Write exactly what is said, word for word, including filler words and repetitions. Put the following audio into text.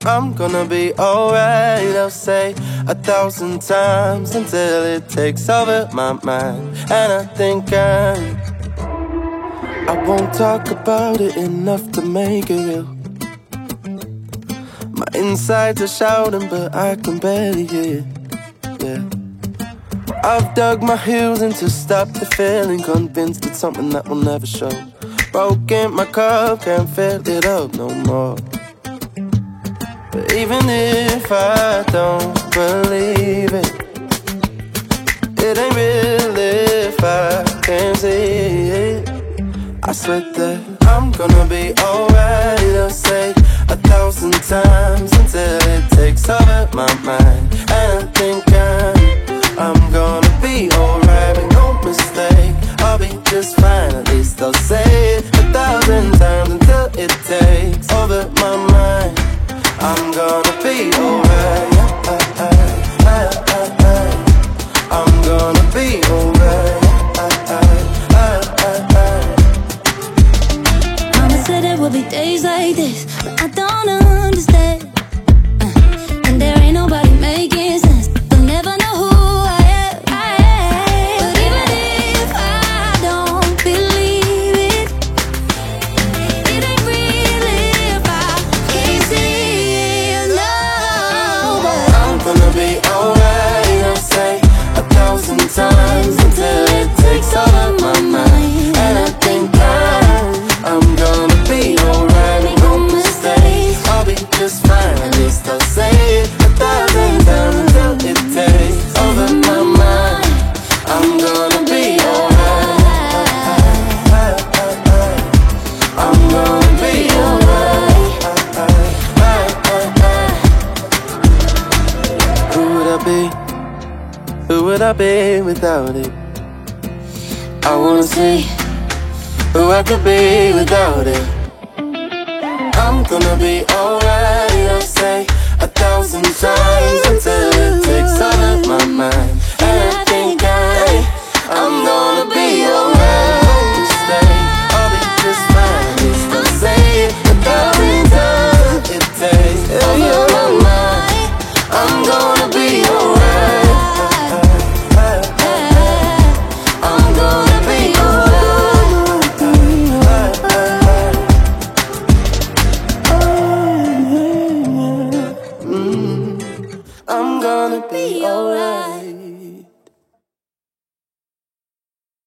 I'm gonna be alright, I'll say a thousand times until it takes over my mind. And I think I'm I won't talk about it enough to make it real. My insides are shouting, but I can barely hear. Yeah, I've dug my heels in to stop the feeling, convinced it's something that will never show. Broken my cup, can't fill it up no more. But even if I don't believe it, it ain't real if I can't see it. I swear that I'm gonna be alright, I'll say a thousand times until it takes over my mind. And I think I'm, I'm gonna be alright, make no mistake, I'll be just fine, at least I'll say it a thousand times until it takes over my mind. I'm gonna be alright, I'm gonna be alright. Mama said there will be days like this, but I don't understand. uh, And there ain't nobody making sense, they'll never know who I am, I am. But even if I don't believe it, it ain't real if I can't see it, no. But I'm gonna be alright, I'll say a thousand times until it takes over my mind. And I think I'm, I'm gonna be alright, make no mistake, I'll be just fine, at least I'll say it a thousand times until it takes over my mind. I'm gonna be alright, I'm gonna be alright. Who would I be? Who would I be without it? I wanna see who I could be without it. I'm gonna be alright, I'll say a thousand times until